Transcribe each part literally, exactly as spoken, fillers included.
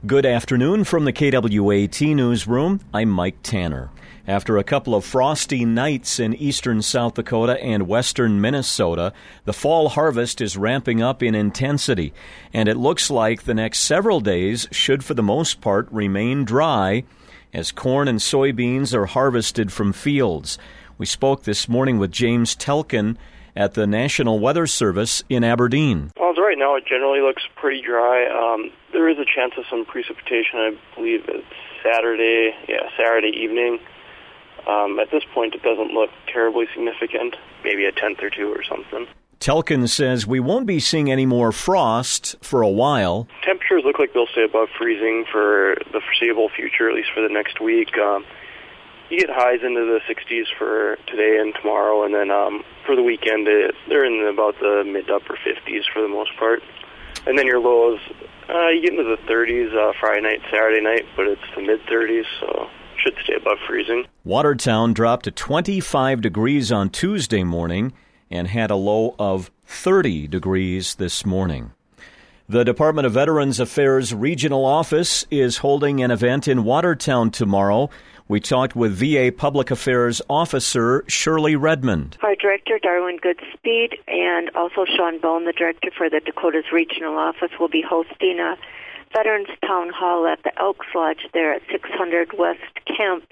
Good afternoon from the K W A T Newsroom. I'm Mike Tanner. After a couple of frosty nights in eastern South Dakota and western Minnesota, the fall harvest is ramping up in intensity, and it looks like the next several days should for the most part remain dry as corn and soybeans are harvested from fields. We spoke this morning with James Telkin at the National Weather Service in Aberdeen. Well, as right now, it generally looks pretty dry. Um, there is a chance of some precipitation. I believe it's Saturday, yeah, Saturday evening. Um, at this point, it doesn't look terribly significant, maybe a tenth or two or something. Telkin says we won't be seeing any more frost for a while. Temperatures look like they'll stay above freezing for the foreseeable future, at least for the next week. Um, you get highs into the sixties for today and tomorrow, and then um, for the weekend, it, they're in about the mid to upper fifties for the most part. And then your lows, uh, you get into the thirties uh, Friday night, Saturday night, but it's the mid-thirties, so should stay above freezing. Watertown dropped to twenty-five degrees on Tuesday morning and had a low of thirty degrees this morning. The Department of Veterans Affairs Regional Office is holding an event in Watertown tomorrow. We talked with V A Public Affairs Officer Shirley Redmond. Our Director, Darwin Goodspeed, and also Sean Bone, the Director for the Dakotas Regional Office, will be hosting a Veterans Town Hall at the Elks Lodge there at six hundred West Kemp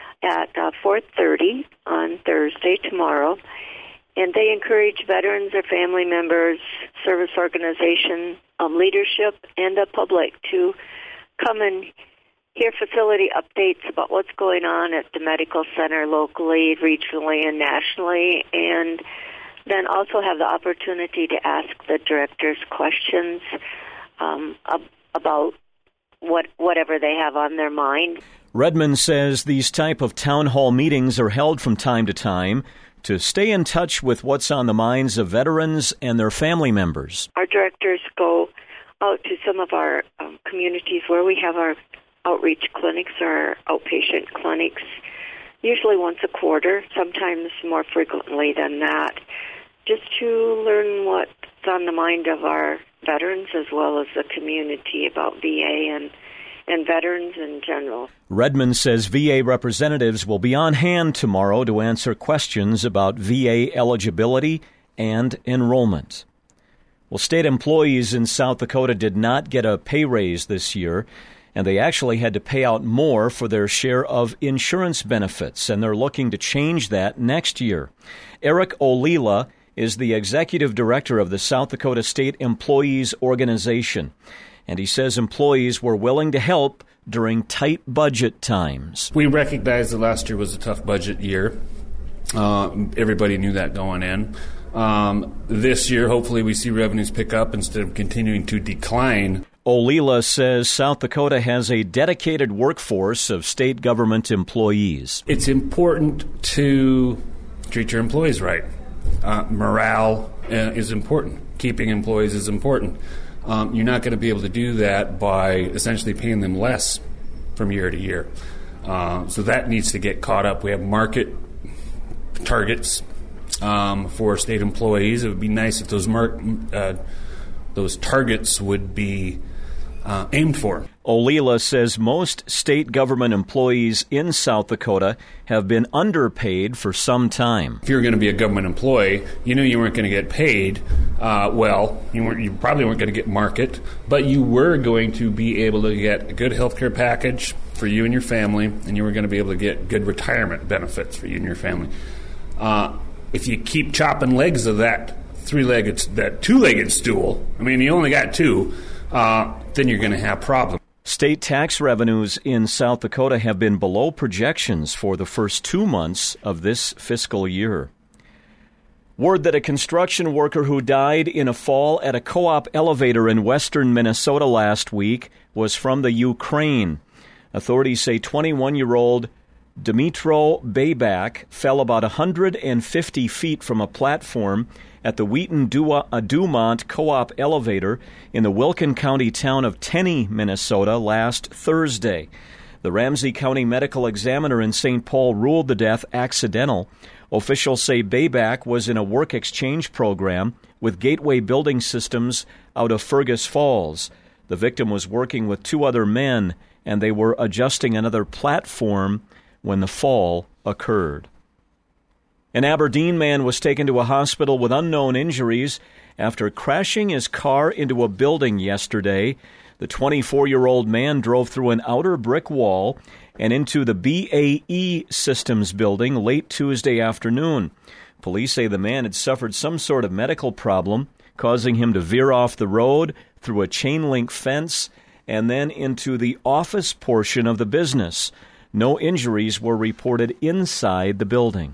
at uh, four thirty on Thursday, tomorrow. And they encourage veterans, their family members, service organization, um, leadership, and the public to come and hear facility updates about what's going on at the medical center locally, regionally, and nationally, and then also have the opportunity to ask the directors questions um, about what whatever they have on their mind. Redmond says these type of town hall meetings are held from time to time to stay in touch with what's on the minds of veterans and their family members. Our directors go out to some of our um, communities where we have our outreach clinics or outpatient clinics, usually once a quarter, sometimes more frequently than that, just to learn what's on the mind of our veterans as well as the community about V A and, and veterans in general. Redmond says V A representatives will be on hand tomorrow to answer questions about V A eligibility and enrollment. Well, state employees in South Dakota did not get a pay raise this year, and they actually had to pay out more for their share of insurance benefits, and they're looking to change that next year. Eric Olila is the executive director of the South Dakota State Employees Organization, and he says employees were willing to help during tight budget times. We recognize that last year was a tough budget year. Uh, everybody knew that going in. Um, this year, hopefully, we see revenues pick up instead of continuing to decline. Olila says South Dakota has a dedicated workforce of state government employees. It's important to treat your employees right. Uh, morale uh, is important. Keeping employees is important. Um, you're not going to be able to do that by essentially paying them less from year to year. Uh, so that needs to get caught up. We have market targets um, for state employees. It would be nice if those mar- uh, those targets would be Uh, aimed for. Olila says most state government employees in South Dakota have been underpaid for some time. If you're going to be a government employee, you knew you weren't going to get paid uh, well. You weren't. You probably weren't going to get market, but you were going to be able to get a good health care package for you and your family, and you were going to be able to get good retirement benefits for you and your family. Uh, if you keep chopping legs of that three-legged, that two-legged stool, I mean, you only got two. Uh, then you're going to have problems. State tax revenues in South Dakota have been below projections for the first two months of this fiscal year. Word that a construction worker who died in a fall at a co-op elevator in western Minnesota last week was from the Ukraine. Authorities say twenty-one-year-old Dmytro Babak fell about one hundred fifty feet from a platform at the Wheaton-Dumont Co-op elevator in the Wilkin County town of Tenney, Minnesota, last Thursday. The Ramsey County Medical Examiner in Saint Paul ruled the death accidental. Officials say Babak was in a work exchange program with Gateway Building Systems out of Fergus Falls. The victim was working with two other men, and they were adjusting another platform when the fall occurred. An Aberdeen man was taken to a hospital with unknown injuries after crashing his car into a building yesterday. The twenty-four-year-old man drove through an outer brick wall and into the B A E Systems building late Tuesday afternoon. Police say the man had suffered some sort of medical problem, causing him to veer off the road through a chain-link fence and then into the office portion of the business. No injuries were reported inside the building.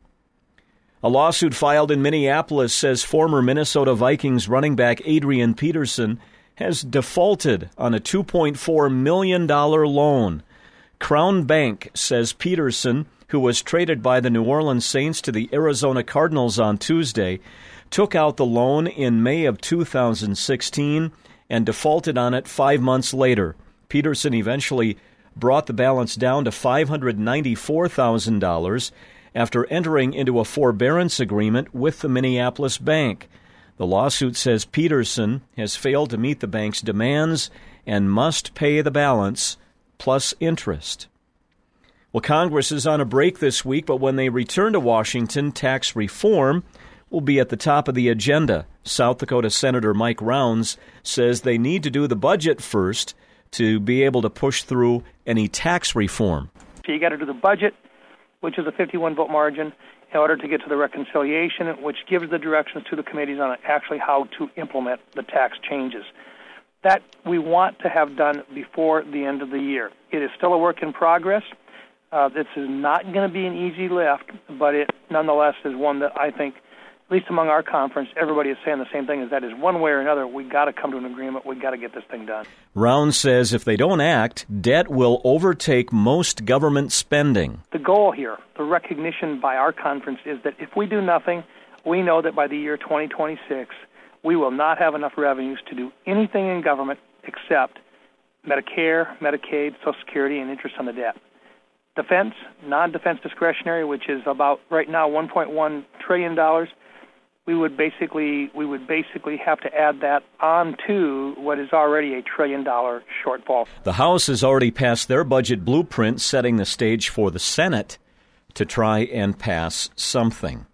A lawsuit filed in Minneapolis says former Minnesota Vikings running back Adrian Peterson has defaulted on a two point four million dollars loan. Crown Bank says Peterson, who was traded by the New Orleans Saints to the Arizona Cardinals on Tuesday, took out the loan in May of two thousand sixteen and defaulted on it five months later. Peterson eventually brought the balance down to five hundred ninety-four thousand dollars after entering into a forbearance agreement with the Minneapolis bank. The lawsuit says Peterson has failed to meet the bank's demands and must pay the balance plus interest. Well, Congress is on a break this week, but when they return to Washington, tax reform will be at the top of the agenda. South Dakota Senator Mike Rounds says they need to do the budget first to be able to push through any tax reform. So you got to do the budget, which is a fifty-one vote margin, in order to get to the reconciliation, which gives the directions to the committees on actually how to implement the tax changes. That we want to have done before the end of the year. It is still a work in progress. Uh, this is not going to be an easy lift, but it nonetheless is one that I think, at least among our conference, everybody is saying the same thing, is that is one way or another, we've got to come to an agreement. We've got to get this thing done. Rounds says if they don't act, debt will overtake most government spending. The goal here, the recognition by our conference, is that if we do nothing, we know that by the year twenty twenty-six, we will not have enough revenues to do anything in government except Medicare, Medicaid, Social Security, and interest on the debt. Defense, non-defense discretionary, which is about right now one point one trillion dollars, we would basically we would basically have to add that on to what is already a trillion dollar shortfall. The House has already passed their budget blueprint, setting the stage for the Senate to try and pass something.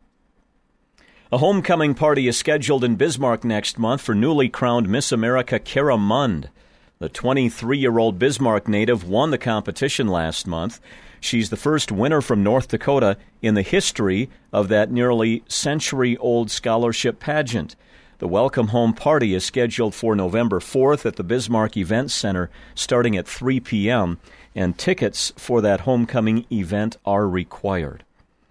A homecoming party is scheduled in Bismarck next month for newly crowned Miss America Kara Mund. The twenty-three-year-old Bismarck native won the competition last month. She's the first winner from North Dakota in the history of that nearly century-old scholarship pageant. The welcome home party is scheduled for November fourth at the Bismarck Event Center starting at three p.m., and tickets for that homecoming event are required.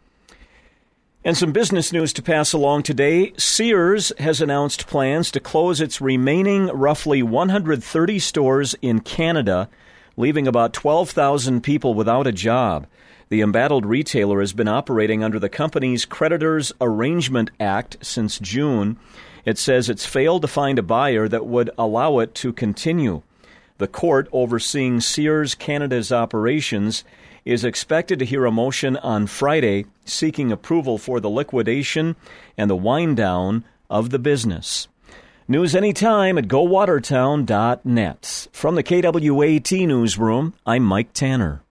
And some business news to pass along today. Sears has announced plans to close its remaining roughly one hundred thirty stores in Canada, leaving about twelve thousand people without a job. The embattled retailer has been operating under the company's Creditors Arrangement Act since June. It says it's failed to find a buyer that would allow it to continue. The court overseeing Sears Canada's operations is expected to hear a motion on Friday seeking approval for the liquidation and the wind-down of the business. News anytime at go watertown dot net. From the K W A T Newsroom, I'm Mike Tanner.